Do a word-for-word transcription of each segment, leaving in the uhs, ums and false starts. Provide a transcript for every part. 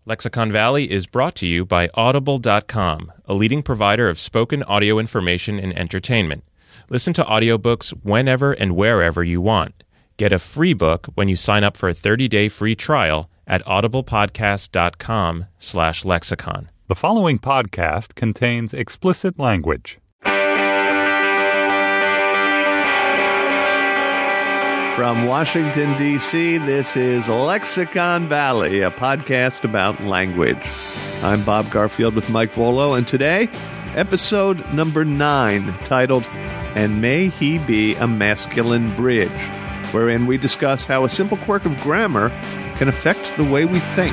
Lexicon Valley is brought to you by Audible dot com, a leading provider of spoken audio information and entertainment. Listen to audiobooks whenever and wherever you want. Get a free book when you sign up for a thirty-day free trial at audiblepodcast.com slash lexicon. The following podcast contains explicit language. From Washington, D C, this is Lexicon Valley, a podcast about language. I'm Bob Garfield with Mike Volo, and today, episode number nine, titled, And May He Be a Masculine Bridge, wherein we discuss how a simple quirk of grammar can affect the way we think.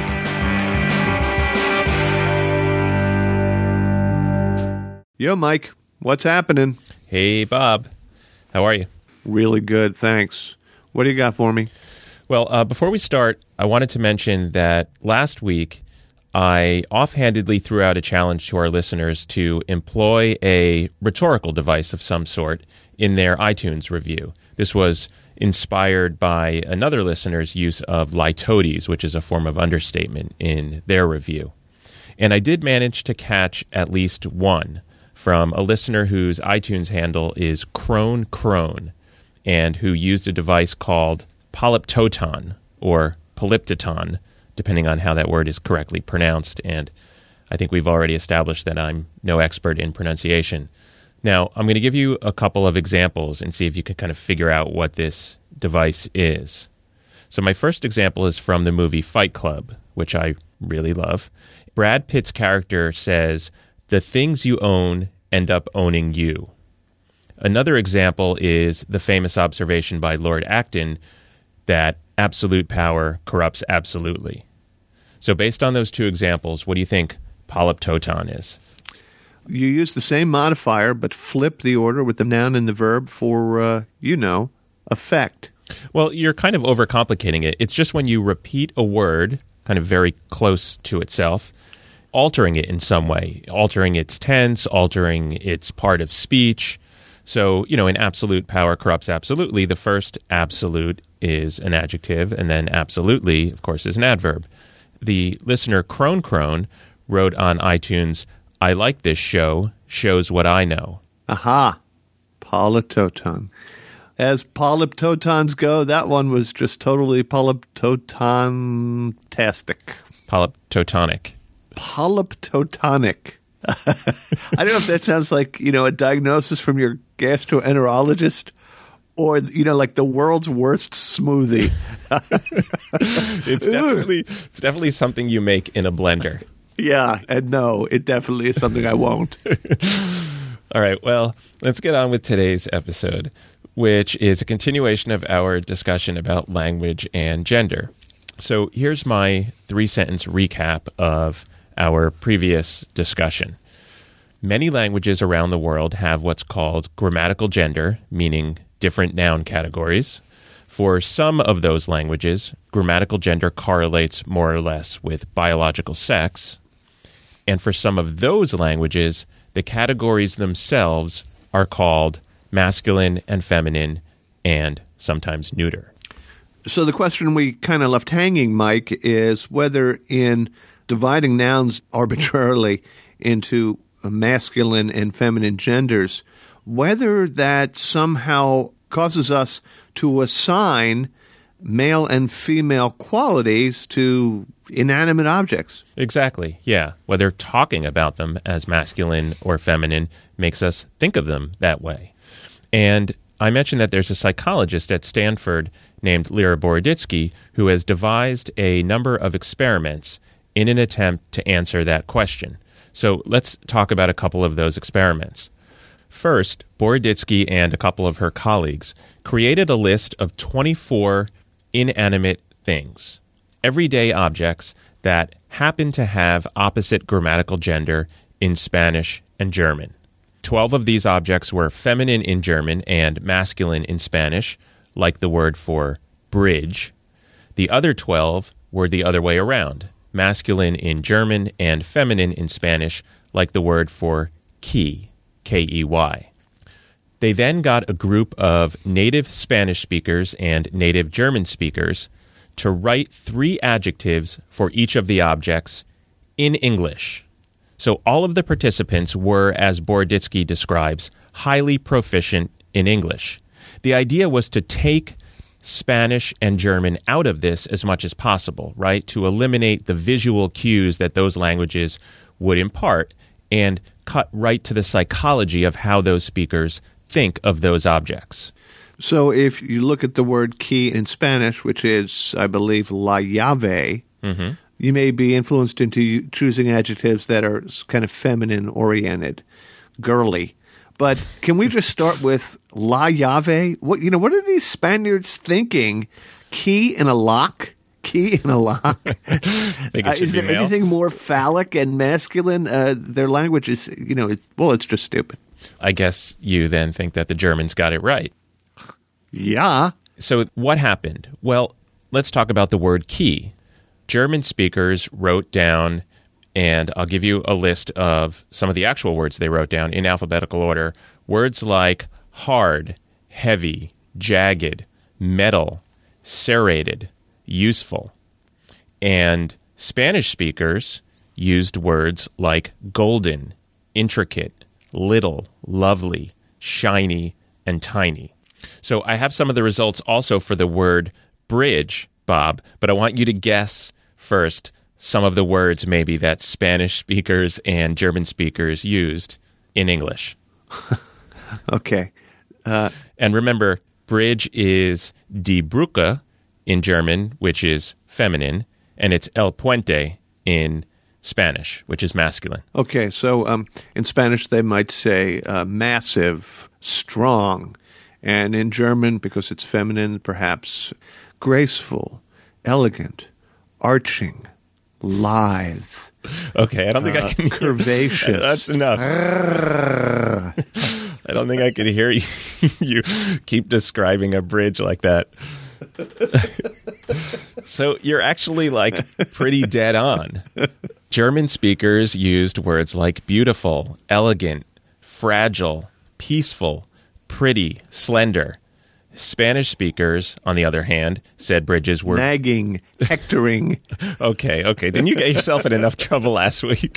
Yo, Mike, what's happening? Hey, Bob. How are you? Really good, thanks. What do you got for me? Well, uh, before we start, I wanted to mention that last week I offhandedly threw out a challenge to our listeners to employ a rhetorical device of some sort in their iTunes review. This was inspired by another listener's use of litotes, which is a form of understatement, in their review. And I did manage to catch at least one from a listener whose iTunes handle is Crone Crone, and who used a device called polyptoton, or polyptoton, depending on how that word is correctly pronounced. And I think we've already established that I'm no expert in pronunciation. Now, I'm going to give you a couple of examples and see if you can kind of figure out what this device is. So my first example is from the movie Fight Club, which I really love. Brad Pitt's character says, "The things you own end up owning you." Another example is the famous observation by Lord Acton that absolute power corrupts absolutely. So based on those two examples, what do you think polyptoton is? You use the same modifier, but flip the order with the noun and the verb for, uh, you know, effect. Well, you're kind of overcomplicating it. It's just when you repeat a word, kind of very close to itself, altering it in some way, altering its tense, altering its part of speech. So, you know, in absolute power corrupts absolutely, the first absolute is an adjective, and then absolutely, of course, is an adverb. The listener Crone Crone wrote on iTunes, "I like this show, shows what I know." Aha, polyptoton. As polyptotons go, that one was just totally polyptoton-tastic. Polyptotonic. Polyptotonic. I don't know if that sounds like, you know, a diagnosis from your gastroenterologist or, you know, like the world's worst smoothie. It's definitely it's definitely something you make in a blender. Yeah, and no, it definitely is something I won't. All right, well, let's get on with today's episode, which is a continuation of our discussion about language and gender. So here's my three-sentence recap of our previous discussion. Many languages around the world have what's called grammatical gender, meaning different noun categories. For some of those languages, grammatical gender correlates more or less with biological sex. And for some of those languages, the categories themselves are called masculine and feminine and sometimes neuter. So the question we kind of left hanging, Mike, is whether in dividing nouns arbitrarily into masculine and feminine genders, whether that somehow causes us to assign male and female qualities to inanimate objects. Exactly, yeah. Whether talking about them as masculine or feminine makes us think of them that way. And I mentioned that there's a psychologist at Stanford named Lera Boroditsky who has devised a number of experiments in an attempt to answer that question. So let's talk about a couple of those experiments. First, Boroditsky and a couple of her colleagues created a list of twenty-four inanimate things, everyday objects that happen to have opposite grammatical gender in Spanish and German. Twelve of these objects were feminine in German and masculine in Spanish, like the word for bridge. The other twelve were the other way around, masculine in German and feminine in Spanish, like the word for key, K E Y. They then got a group of native Spanish speakers and native German speakers to write three adjectives for each of the objects in English. So all of the participants were, as Boroditsky describes, highly proficient in English. The idea was to take Spanish and German out of this as much as possible, right? To eliminate the visual cues that those languages would impart and cut right to the psychology of how those speakers think of those objects. So if you look at the word key in Spanish, which is, I believe, la llave, mm-hmm. you may be influenced into choosing adjectives that are kind of feminine-oriented, girly. But can we just start with la llave? What you know? What are these Spaniards thinking? Key in a lock? Key in a lock? Think it uh, should is be there male? anything more phallic and masculine? Uh, their language is, you know, it's, well, it's just stupid. I guess you then think that the Germans got it right. Yeah. So what happened? Well, let's talk about the word key. German speakers wrote down, and I'll give you a list of some of the actual words they wrote down in alphabetical order. Words like hard, heavy, jagged, metal, serrated, useful. And Spanish speakers used words like golden, intricate, little, lovely, shiny, and tiny. So I have some of the results also for the word bridge, Bob, but I want you to guess first some of the words maybe that Spanish speakers and German speakers used in English. Okay. Uh, and remember, bridge is die Brücke in German, which is feminine, and it's el puente in Spanish, which is masculine. Okay, so um, in Spanish they might say uh, massive, strong, and in German, because it's feminine, perhaps graceful, elegant, arching, lithe. Okay, I don't think uh, I can curvaceous. That's enough. I don't think I could hear you, you keep describing a bridge like that. So you're actually like pretty dead on. German speakers used words like beautiful, elegant, fragile, peaceful, pretty, slender. Spanish speakers, on the other hand, said bridges were... nagging, hectoring. Okay, okay. Didn't you get yourself in enough trouble last week?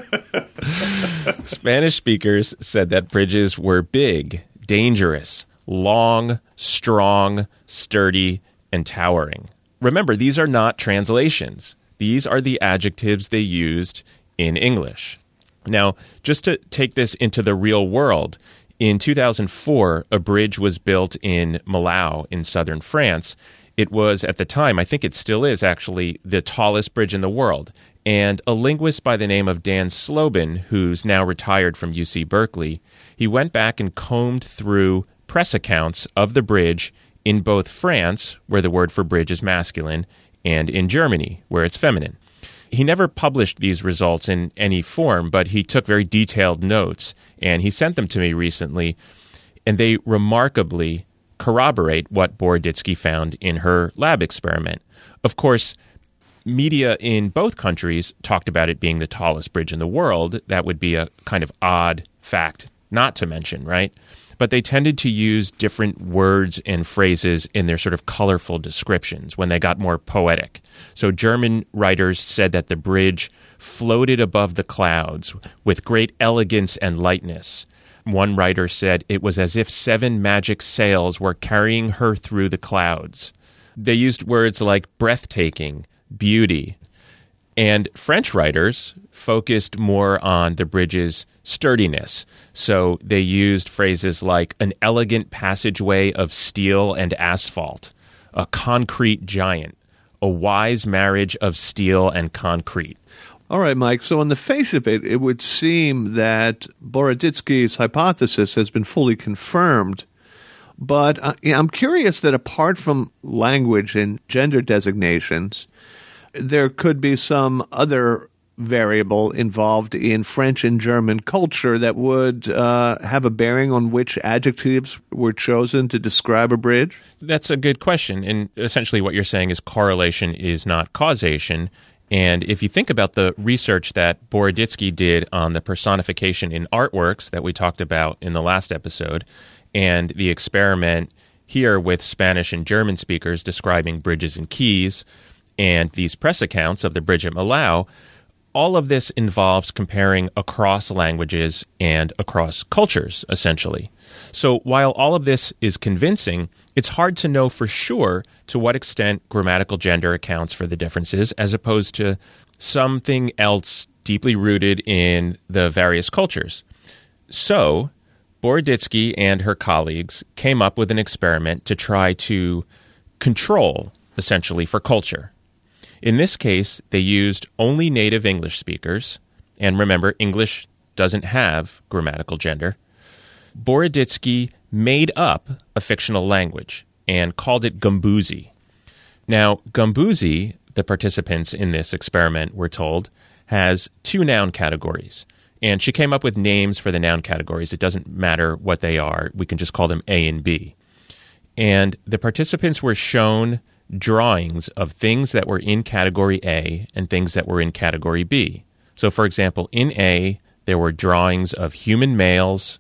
Spanish speakers said that bridges were big, dangerous, long, strong, sturdy, and towering. Remember, these are not translations. These are the adjectives they used in English. Now, just to take this into the real world, in two thousand four, a bridge was built in Millau in southern France. It was, at the time, I think it still is actually, the tallest bridge in the world. And a linguist by the name of Dan Slobin, who's now retired from U C Berkeley, he went back and combed through press accounts of the bridge in both France, where the word for bridge is masculine, and in Germany, where it's feminine. He never published these results in any form, but he took very detailed notes, and he sent them to me recently, and they remarkably corroborate what Boroditsky found in her lab experiment. Of course, media in both countries talked about it being the tallest bridge in the world. That would be a kind of odd fact not to mention, right? But they tended to use different words and phrases in their sort of colorful descriptions when they got more poetic. So German writers said that the bridge floated above the clouds with great elegance and lightness. One writer said it was as if seven magic sails were carrying her through the clouds. They used words like breathtaking, beauty. And French writers focused more on the bridge's sturdiness. So they used phrases like an elegant passageway of steel and asphalt, a concrete giant, a wise marriage of steel and concrete. All right, Mike. So on the face of it, it would seem that Boroditsky's hypothesis has been fully confirmed. But uh, I'm curious that apart from language and gender designations, there could be some other variable involved in French and German culture that would uh, have a bearing on which adjectives were chosen to describe a bridge? That's a good question. And essentially what you're saying is correlation is not causation. And if you think about the research that Boroditsky did on the personification in artworks that we talked about in the last episode, and the experiment here with Spanish and German speakers describing bridges and quays, and these press accounts of the bridge at Malau, all of this involves comparing across languages and across cultures, essentially. So while all of this is convincing, it's hard to know for sure to what extent grammatical gender accounts for the differences as opposed to something else deeply rooted in the various cultures. So Boroditsky and her colleagues came up with an experiment to try to control, essentially, for culture. In this case, they used only native English speakers, and remember, English doesn't have grammatical gender. Boroditsky made up a fictional language and called it Gumbuzi. Now, Gumbuzi, the participants in this experiment were told, has two noun categories. And she came up with names for the noun categories. It doesn't matter what they are. We can just call them A and B. And the participants were shown drawings of things that were in category A and things that were in category B. So, for example, in A, there were drawings of human males,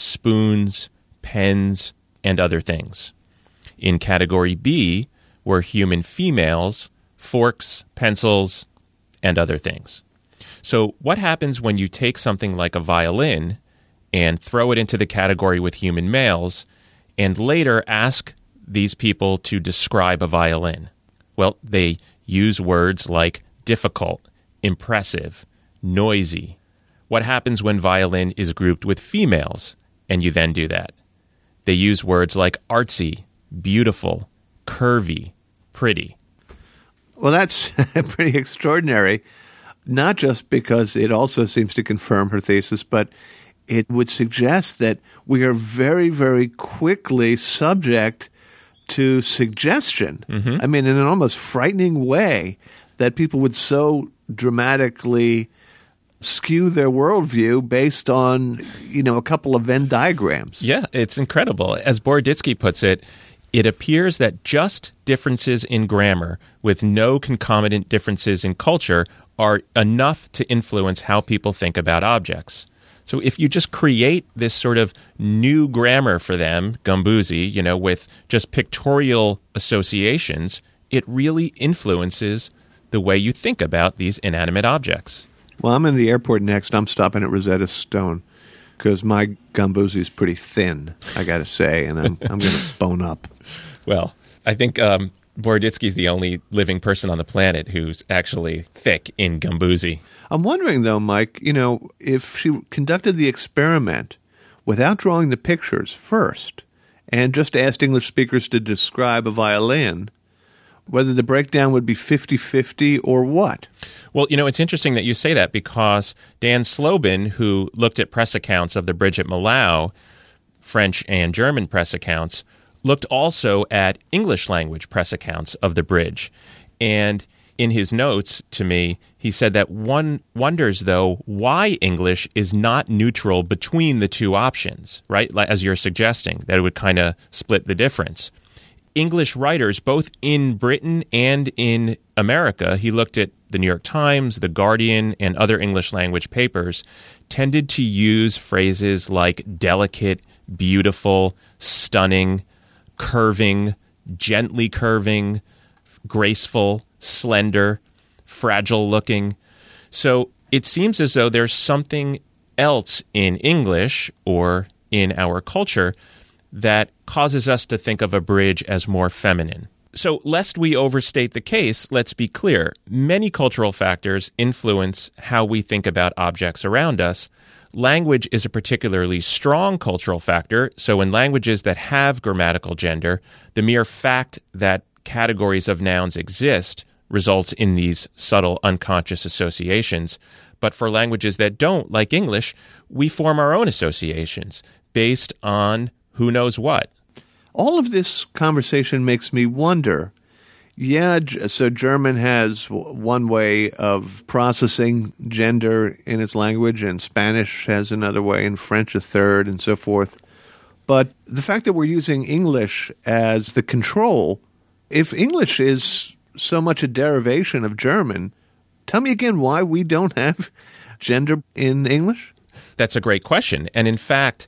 spoons, pens, and other things. In category B were human females, forks, pencils, and other things. So what happens when you take something like a violin and throw it into the category with human males and later ask these people to describe a violin? Well, they use words like difficult, impressive, noisy. What happens when violin is grouped with females and you then do that? They use words like artsy, beautiful, curvy, pretty. Well, that's pretty extraordinary, not just because it also seems to confirm her thesis, but it would suggest that we are very, very quickly subject to suggestion. Mm-hmm. I mean, in an almost frightening way, that people would so dramatically skew their worldview based on, you know, a couple of Venn diagrams. Yeah, it's incredible. As Boroditsky puts it, it appears that just differences in grammar with no concomitant differences in culture are enough to influence how people think about objects. So if you just create this sort of new grammar for them, Gumbuzi, you know, with just pictorial associations, it really influences the way you think about these inanimate objects. Well, I'm in the airport next. I'm stopping at Rosetta Stone because my Gumbuzi is pretty thin, I got to say, and I'm I'm going to bone up. Well, I think um, Boroditsky's the only living person on the planet who's actually thick in Gumbuzi. I'm wondering, though, Mike, you know, if she conducted the experiment without drawing the pictures first and just asked English speakers to describe a violin, whether the breakdown would be fifty-fifty or what? Well, you know, it's interesting that you say that because Dan Slobin, who looked at press accounts of the bridge at Malau, French and German press accounts, looked also at English language press accounts of the bridge. And in his notes to me, he said that one wonders, though, why English is not neutral between the two options, right? As you're suggesting, that it would kind of split the difference. English writers, both in Britain and in America, he looked at the New York Times, The Guardian, and other English language papers, tended to use phrases like delicate, beautiful, stunning, curving, gently curving, graceful, slender, fragile-looking. So it seems as though there's something else in English or in our culture that causes us to think of a bridge as more feminine. So lest we overstate the case, let's be clear. Many cultural factors influence how we think about objects around us. Language is a particularly strong cultural factor, so in languages that have grammatical gender, the mere fact that categories of nouns exist results in these subtle unconscious associations. But for languages that don't, like English, we form our own associations based on who knows what. All of this conversation makes me wonder, yeah, so German has one way of processing gender in its language, and Spanish has another way, and French a third, and so forth. But the fact that we're using English as the control, if English is so much a derivation of German, tell me again why we don't have gender in English? That's a great question. And in fact,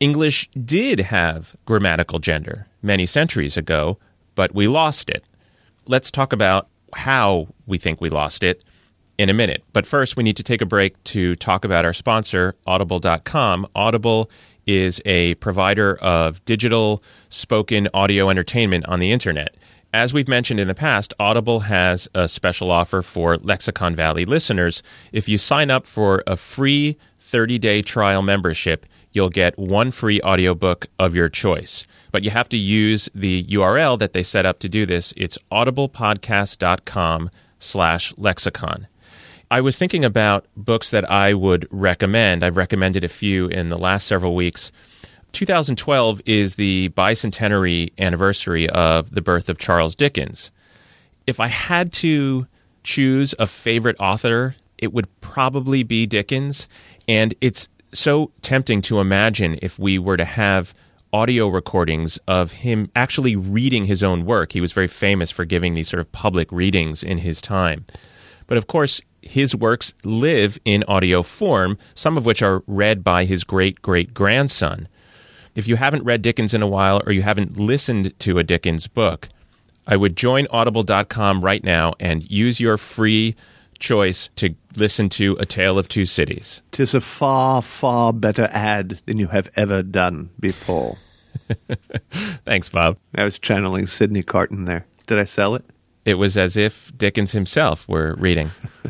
English did have grammatical gender many centuries ago, but we lost it. Let's talk about how we think we lost it in a minute. But first, we need to take a break to talk about our sponsor, Audible dot com. Audible is a provider of digital spoken audio entertainment on the internet. As we've mentioned in the past, Audible has a special offer for Lexicon Valley listeners. If you sign up for a free thirty-day trial membership, you'll get one free audiobook of your choice. But you have to use the U R L that they set up to do this. It's audiblepodcast.com slash lexicon. I was thinking about books that I would recommend. I've recommended a few in the last several weeks. two thousand twelve is the bicentenary anniversary of the birth of Charles Dickens. If I had to choose a favorite author, it would probably be Dickens. And it's so tempting to imagine if we were to have audio recordings of him actually reading his own work. He was very famous for giving these sort of public readings in his time. But of course, his works live in audio form, some of which are read by his great-great-grandson. If you haven't read Dickens in a while or you haven't listened to a Dickens book, I would join audible dot com right now and use your free choice to listen to A Tale of Two Cities. Tis a far, far better ad than you have ever done before. Thanks, Bob. I was channeling Sidney Carton there. Did I sell it? It was as if Dickens himself were reading.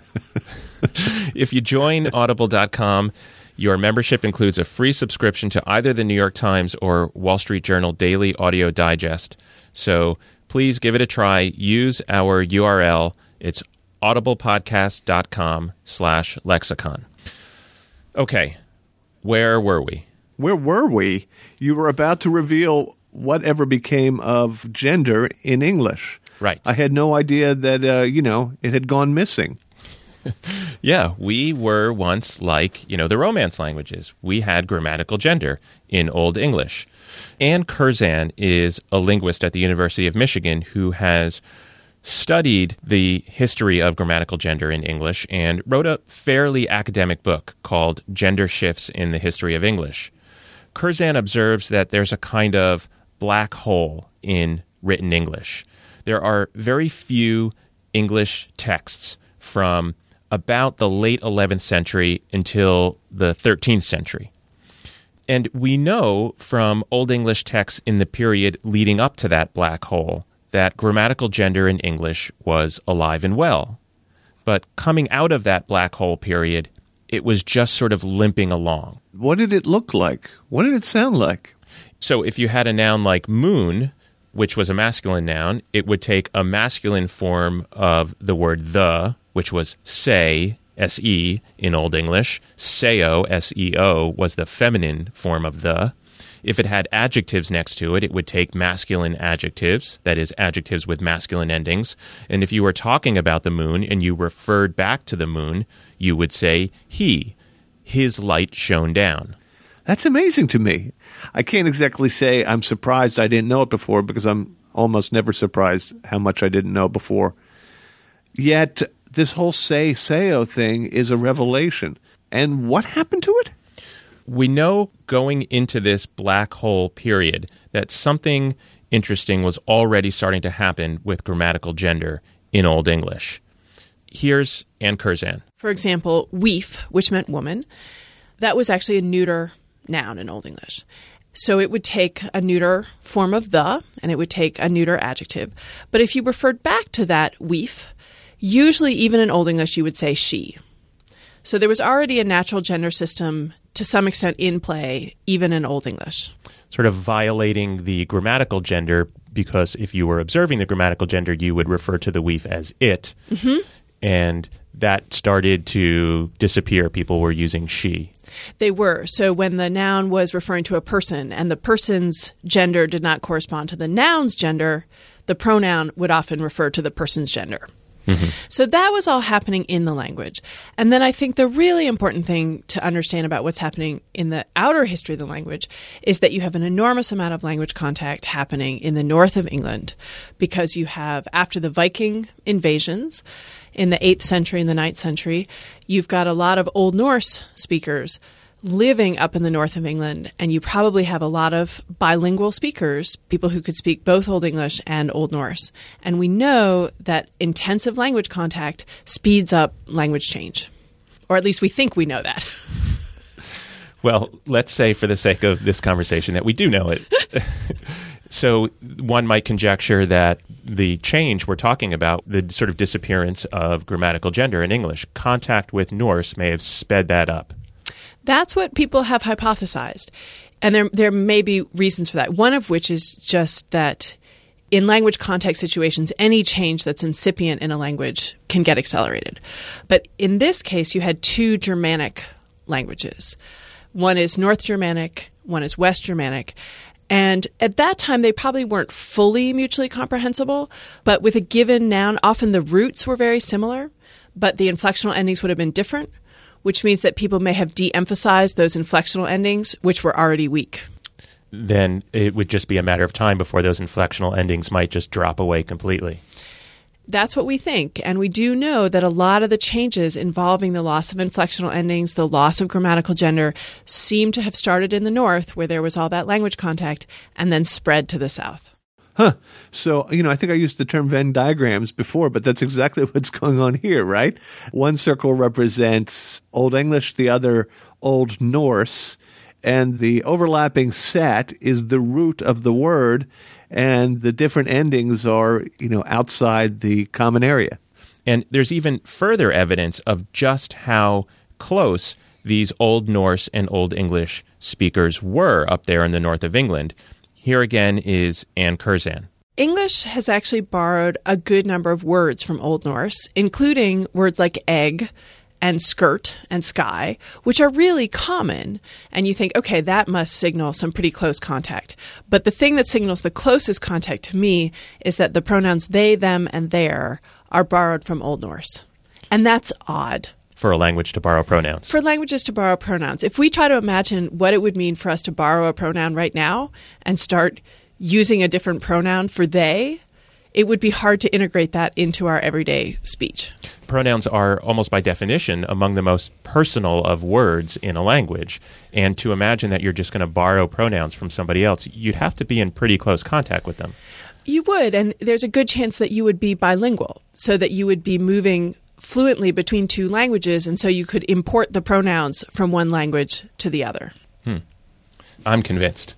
If you join audible dot com, your membership includes a free subscription to either the New York Times or Wall Street Journal Daily Audio Digest. So please give it a try. Use our U R L. It's audiblepodcast.com slash lexicon. Okay, where were we? Where were we? You were about to reveal whatever became of gender in English. Right. I had no idea that, uh, you know, it had gone missing. Yeah, we were once like, you know, the Romance languages. We had grammatical gender in Old English. Anne Curzan is a linguist at the University of Michigan who has studied the history of grammatical gender in English and wrote a fairly academic book called Gender Shifts in the History of English. Curzan observes that there's a kind of black hole in written English. There are very few English texts from about the late eleventh century until the thirteenth century. And we know from Old English texts in the period leading up to that black hole that grammatical gender in English was alive and well. But coming out of that black hole period, it was just sort of limping along. What did it look like? What did it sound like? So if you had a noun like moon, which was a masculine noun, it would take a masculine form of the word the, which was say, S E in Old English. Seo, S E O, was the feminine form of the. If it had adjectives next to it, it would take masculine adjectives, that is, adjectives with masculine endings. And if you were talking about the moon and you referred back to the moon, you would say he. His light shone down. That's amazing to me. I can't exactly say I'm surprised I didn't know it before because I'm almost never surprised how much I didn't know before. Yet this whole say, Seo thing is a revelation. And what happened to it? We know going into this black hole period that something interesting was already starting to happen with grammatical gender in Old English. Here's Anne Curzan. For example, weef, which meant woman, that was actually a neuter noun in Old English. So it would take a neuter form of the, and it would take a neuter adjective. But if you referred back to that weef, usually even in Old English you would say she. So there was already a natural gender system to some extent in play, even in Old English. Sort of violating the grammatical gender, because if you were observing the grammatical gender, you would refer to the weef as it. Mm-hmm. And that started to disappear. People were using she. They were. So when the noun was referring to a person and the person's gender did not correspond to the noun's gender, the pronoun would often refer to the person's gender. Mm-hmm. So that was all happening in the language. And then I think the really important thing to understand about what's happening in the outer history of the language is that you have an enormous amount of language contact happening in the north of England because you have, after the Viking invasions in the eighth century and the ninth century, you've got a lot of Old Norse speakers living up in the north of England, and you probably have a lot of bilingual speakers, people who could speak both Old English and Old Norse. And we know that intensive language contact speeds up language change. Or at least we think we know that. Well, let's say for the sake of this conversation that we do know it. So one might conjecture that the change we're talking about, the sort of disappearance of grammatical gender in English, contact with Norse may have sped that up. That's what people have hypothesized. And there there may be reasons for that, one of which is just that in language context situations, any change that's incipient in a language can get accelerated. But in this case, you had two Germanic languages. One is North Germanic, one is West Germanic. And at that time, they probably weren't fully mutually comprehensible, but with a given noun, often the roots were very similar, but the inflectional endings would have been different, which means that people may have de-emphasized those inflectional endings, which were already weak. Then it would just be a matter of time before those inflectional endings might just drop away completely. That's what we think. And we do know that a lot of the changes involving the loss of inflectional endings, the loss of grammatical gender, seem to have started in the north, where there was all that language contact, and then spread to the south. Huh. So, you know, I think I used the term Venn diagrams before, but that's exactly what's going on here, right? One circle represents Old English, the other Old Norse, and the overlapping set is the root of the word, and the different endings are, you know, outside the common area. And there's even further evidence of just how close these Old Norse and Old English speakers were up there in the north of England. Here again is Anne Curzan. English has actually borrowed a good number of words from Old Norse, including words like egg and skirt and sky, which are really common. And you think, okay, that must signal some pretty close contact. But the thing that signals the closest contact to me is that the pronouns they, them, and their are borrowed from Old Norse. And that's odd. For a language to borrow pronouns. For languages to borrow pronouns. If we try to imagine what it would mean for us to borrow a pronoun right now and start using a different pronoun for they, it would be hard to integrate that into our everyday speech. Pronouns are almost by definition among the most personal of words in a language. And to imagine that you're just going to borrow pronouns from somebody else, you'd have to be in pretty close contact with them. You would, and there's a good chance that you would be bilingual, so that you would be moving fluently between two languages, and so you could import the pronouns from one language to the other. Hmm. I'm convinced.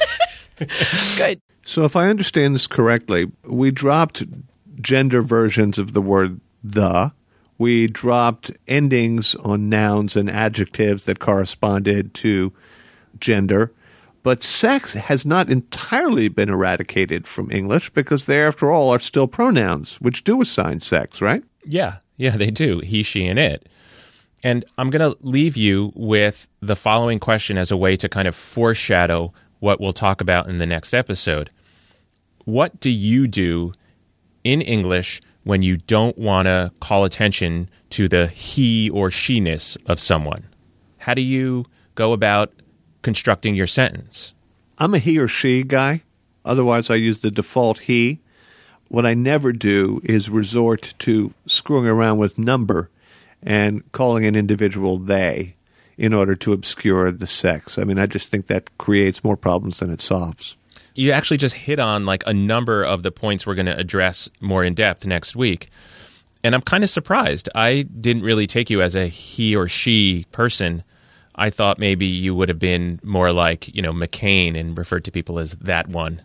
Good. So if I understand this correctly, we dropped gender versions of the word the. We dropped endings on nouns and adjectives that corresponded to gender. But sex has not entirely been eradicated from English because they, after all, are still pronouns, which do assign sex, right? Yeah, yeah, they do. He, she, and it. And I'm going to leave you with the following question as a way to kind of foreshadow what we'll talk about in the next episode. What do you do in English when you don't want to call attention to the he or she-ness of someone? How do you go about constructing your sentence? I'm a he or she guy. Otherwise, I use the default he. What I never do is resort to screwing around with number and calling an individual they in order to obscure the sex. I mean, I just think that creates more problems than it solves. You actually just hit on like a number of the points we're going to address more in depth next week. And I'm kind of surprised. I didn't really take you as a he or she person. I thought maybe you would have been more like, you know, McCain and referred to people as that one.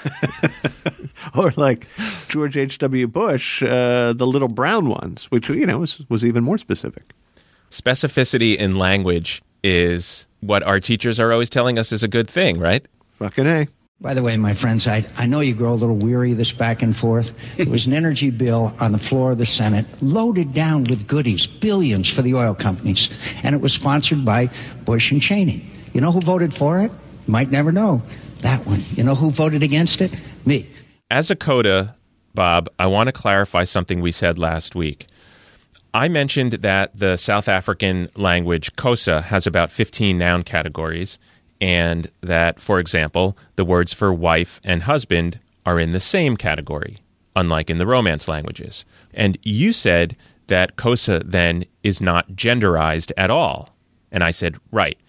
Or like George H W. Bush, uh, the little brown ones, which, you know, was, was even more specific. Specificity in language is what our teachers are always telling us is a good thing, right? Fucking A. By the way, my friends, I, I know you grow a little weary of this back and forth. There was an energy bill on the floor of the Senate loaded down with goodies, billions for the oil companies. And it was sponsored by Bush and Cheney. You know who voted for it? You might never know. That one. You know who voted against it? Me. As a coda, Bob, I want to clarify something we said last week. I mentioned that the South African language Xhosa has about fifteen noun categories, and that, for example, the words for wife and husband are in the same category, unlike in the Romance languages. And you said that Xhosa then is not genderized at all. And I said, right.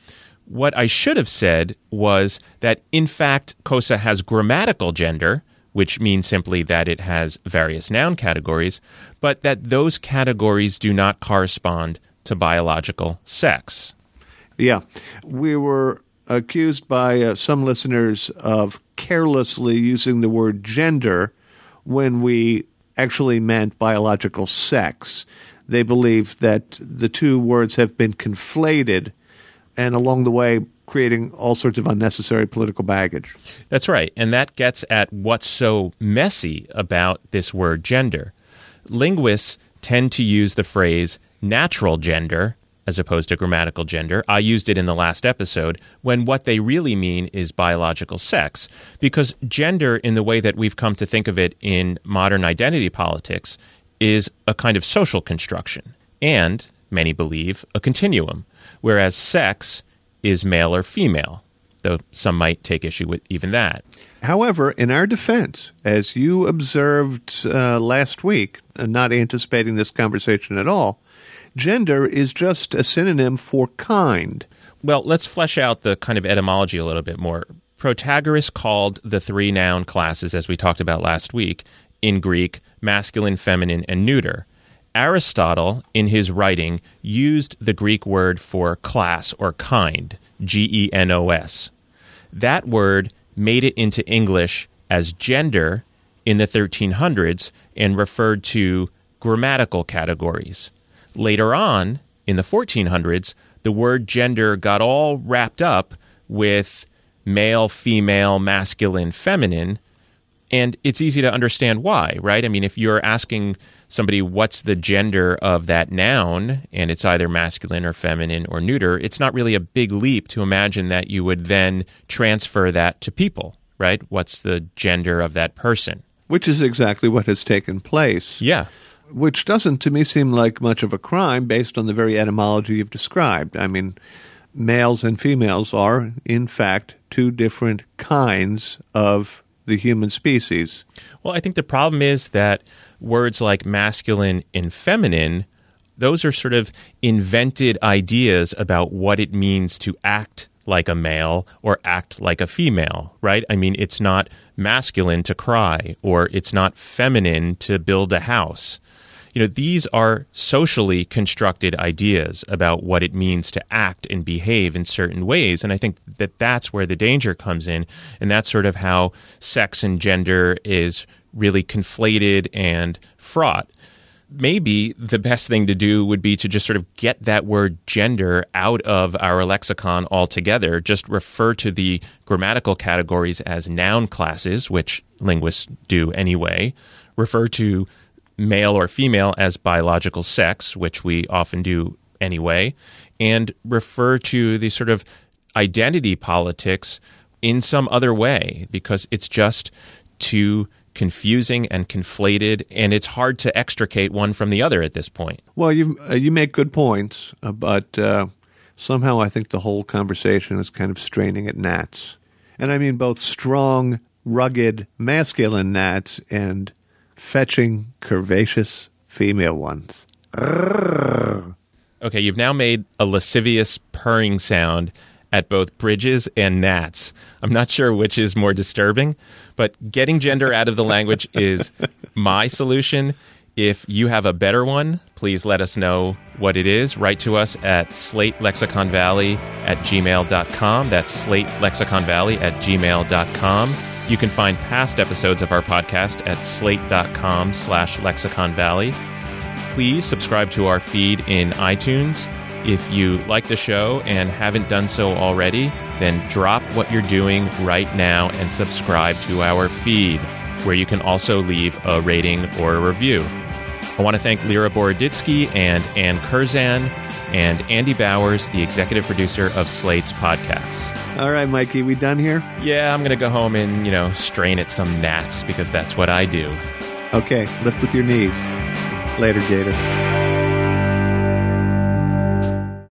What I should have said was that, in fact, Xhosa has grammatical gender, which means simply that it has various noun categories, but that those categories do not correspond to biological sex. Yeah. We were accused by uh, some listeners of carelessly using the word gender when we actually meant biological sex. They believe that the two words have been conflated, and along the way creating all sorts of unnecessary political baggage. That's right, and that gets at what's so messy about this word gender. Linguists tend to use the phrase natural gender as opposed to grammatical gender. I used it in the last episode, when what they really mean is biological sex, because gender, in the way that we've come to think of it in modern identity politics, is a kind of social construction, and, many believe, a continuum, whereas sex is male or female, though some might take issue with even that. However, in our defense, as you observed uh, last week, uh, not anticipating this conversation at all, gender is just a synonym for kind. Well, let's flesh out the kind of etymology a little bit more. Protagoras called the three noun classes, as we talked about last week, in Greek, masculine, feminine, and neuter. Aristotle, in his writing, used the Greek word for class or kind, G E N O S. That word made it into English as gender in the thirteen hundreds and referred to grammatical categories. Later on, in the fourteen hundreds, the word gender got all wrapped up with male, female, masculine, feminine, and it's easy to understand why, right? I mean, if you're asking somebody what's the gender of that noun, and it's either masculine or feminine or neuter, it's not really a big leap to imagine that you would then transfer that to people, right? What's the gender of that person? Which is exactly what has taken place. Yeah. Which doesn't, to me, seem like much of a crime based on the very etymology you've described. I mean, males and females are, in fact, two different kinds of the human species. Well, I think the problem is that words like masculine and feminine, those are sort of invented ideas about what it means to act like a male or act like a female, right? I mean, it's not masculine to cry, or it's not feminine to build a house. You know, these are socially constructed ideas about what it means to act and behave in certain ways. And I think that that's where the danger comes in. And that's sort of how sex and gender is really conflated and fraught. Maybe the best thing to do would be to just sort of get that word gender out of our lexicon altogether. Just refer to the grammatical categories as noun classes, which linguists do anyway. Refer to male or female as biological sex, which we often do anyway, and refer to the sort of identity politics in some other way, because it's just too confusing and conflated, and it's hard to extricate one from the other at this point. Well, you uh, you make good points, uh, but uh, somehow I think the whole conversation is kind of straining at gnats. And I mean both strong, rugged, masculine gnats and fetching, curvaceous female ones. Okay, you've now made a lascivious purring sound at both bridges and gnats. I'm not sure which is more disturbing, but getting gender out of the language is my solution. If you have a better one, please let us know what it is. Write to us at slate lexicon valley at gmail dot com. That's slate lexicon valley at gmail dot com. You can find past episodes of our podcast at slate.com slash Lexicon Valley. Please subscribe to our feed in iTunes. If you like the show and haven't done so already, then drop what you're doing right now and subscribe to our feed, where you can also leave a rating or a review. I want to thank Lyra Boroditsky and Ann Curzan and Andy Bowers, the executive producer of Slate's podcasts. All right, Mikey, we done here? Yeah, I'm going to go home and, you know, strain at some gnats, because that's what I do. Okay, lift with your knees. Later, Gator.